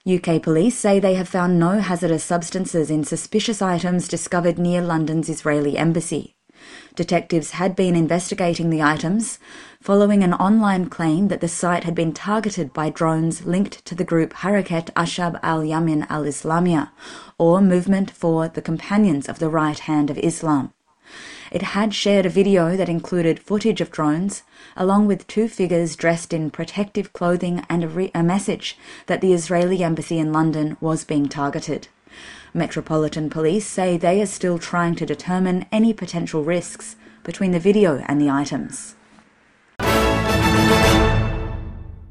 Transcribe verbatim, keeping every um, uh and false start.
U K police say they have found no hazardous substances in suspicious items discovered near London's Israeli embassy. Detectives had been investigating the items following an online claim that the site had been targeted by drones linked to the group Harakat Ashab al-Yamin al-Islamiyah, or Movement for the Companions of the Right Hand of Islam. It had shared a video that included footage of drones, along with two figures dressed in protective clothing and a, re- a message that the Israeli embassy in London was being targeted. Metropolitan Police say they are still trying to determine any potential risks between the video and the items.